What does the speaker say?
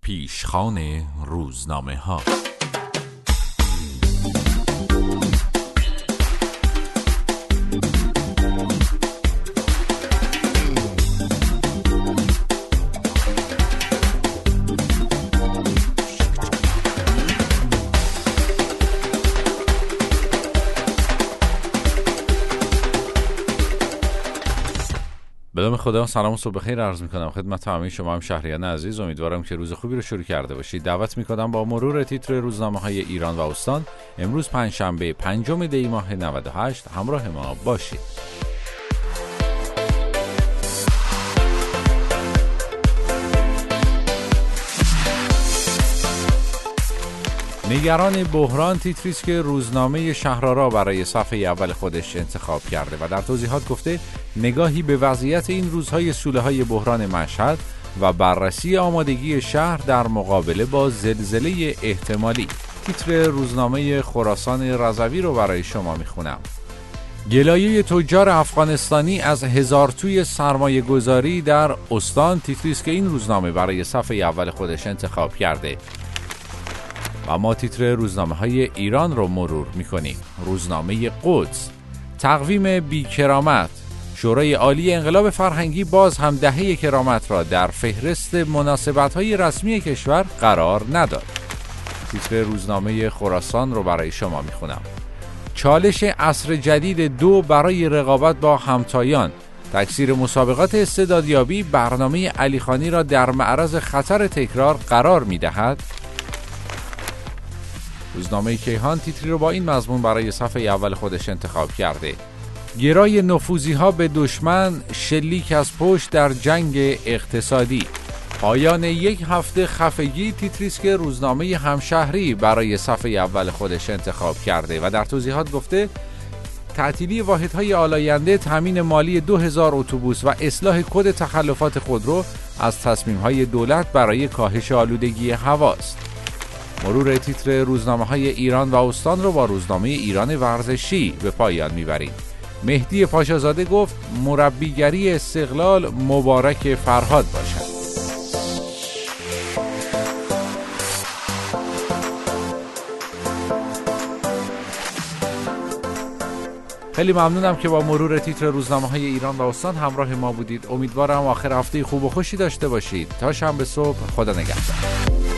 پیشخوان روزنامه ها. به نام خدا، سلام و صبح بخیر عرض میکنم خدمت همه شما هم شهریان عزیز. امیدوارم که روز خوبی رو شروع کرده باشید. دعوت میکنم با مرور تیتر روزنامه‌های ایران و استان امروز پنجشنبه 5 دی ماه 98 همراه ما باشید. نگران بحران تیتری است که روزنامه شهرآرا برای صفحه اول خودش انتخاب کرده و در توضیحات گفته نگاهی به وضعیت این روزهای سوله‌های بحران مشهد و بررسی آمادگی شهر در مقابله با زلزله احتمالی. تیتر روزنامه خراسان رضوی رو برای شما میخونم. گلایه تجار افغانستانی از 1000 توی سرمایه گذاری در استان تیتری است که این روزنامه برای صفحه اول خودش انتخاب کرده. و ما تیتر روزنامه‌های ایران رو مرور می‌کنیم. روزنامه قدس: تقویم بی‌کرامت، شورای عالی انقلاب فرهنگی باز هم دهه کرامت را در فهرست مناسبت‌های رسمی کشور قرار نداد. تیتر روزنامه خراسان رو برای شما می‌خونم. چالش عصر جدید 2 برای رقابت با همتایان، تکثیر مسابقات استعدادیابی برنامه علیخانی را در معرض خطر تکرار قرار می‌دهد. روزنامه کیهان تیتری رو با این مضمون برای صفحه اول خودش انتخاب کرده. گرای نفوذی‌ها به دشمن، شلیک از پشت در جنگ اقتصادی. پایان یک هفته خفگی تیتری است که روزنامه همشهری برای صفحه اول خودش انتخاب کرده و در توضیحات گفته تعطیلی واحدهای آلاینده، تامین مالی 2000 اتوبوس و اصلاح کد تخلفات خودرو از تصمیم‌های دولت برای کاهش آلودگی هواست. مرور تیتر روزنامه‌های ایران و استان رو با روزنامه ایران ورزشی به پایان می‌بریم. مهدی پاشازاده گفت مربیگری استقلال مبارک فرهاد باشد. خیلی ممنونم که با مرور تیتر روزنامه‌های ایران و استان همراه ما بودید. امیدوارم آخر هفته خوب و خوشی داشته باشید. تا شنبه صبح، خدا نگهدار.